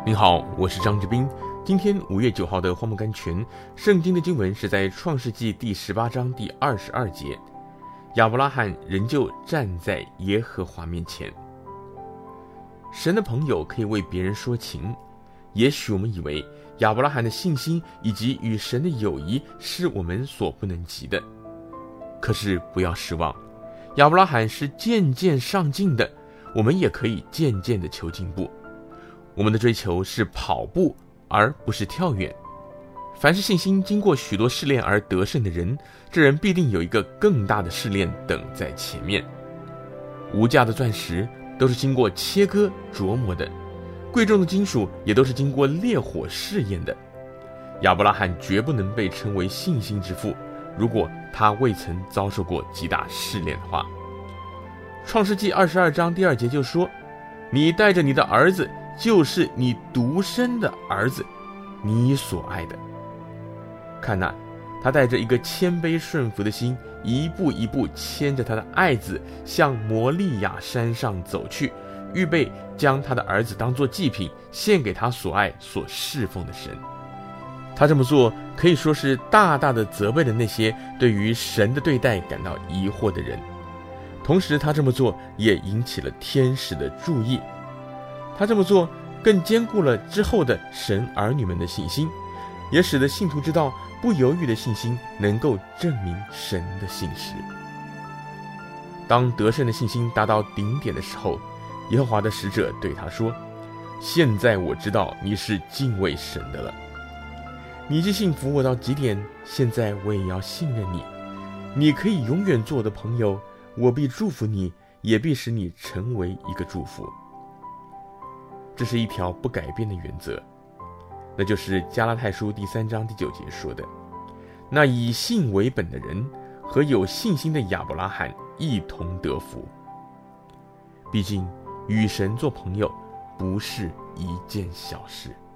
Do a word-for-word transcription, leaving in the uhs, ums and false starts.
您好，我是张志斌。今天五月九号的荒漠甘泉，圣经的经文是在创世纪第十八章第二十二节。亚伯拉罕仍旧站在耶和华面前。神的朋友可以为别人说情，也许我们以为亚伯拉罕的信心以及与神的友谊是我们所不能及的，可是不要失望，亚伯拉罕是渐渐上进的，我们也可以渐渐的求进步。我们的追求是跑步，而不是跳远。凡是信心经过许多试炼而得胜的人，这人必定有一个更大的试炼等在前面。无价的钻石都是经过切割琢磨的，贵重的金属也都是经过烈火试验的。亚伯拉罕绝不能被称为信心之父，如果他未曾遭受过极大试炼的话。创世纪二十二章第二节就说，你带着你的儿子，就是你独生的儿子，你所爱的。看哪，他带着一个谦卑顺服的心，一步一步牵着他的爱子向摩利亚山上走去，预备将他的儿子当作祭品献给他所爱所侍奉的神。他这么做可以说是大大的责备了那些对于神的对待感到疑惑的人，同时他这么做也引起了天使的注意。他这么做更坚固了之后的神儿女们的信心，也使得信徒知道不犹豫的信心能够证明神的信实。当得胜的信心达到顶点的时候，耶和华的使者对他说，现在我知道你是敬畏神的了。你既信服我到极点，现在我也要信任你。你可以永远做我的朋友，我必祝福你，也必使你成为一个祝福。这是一条不改变的原则，那就是加拉太书第三章第九节说的，那以信为本的人和有信心的亚伯拉罕一同得福。毕竟与神做朋友不是一件小事。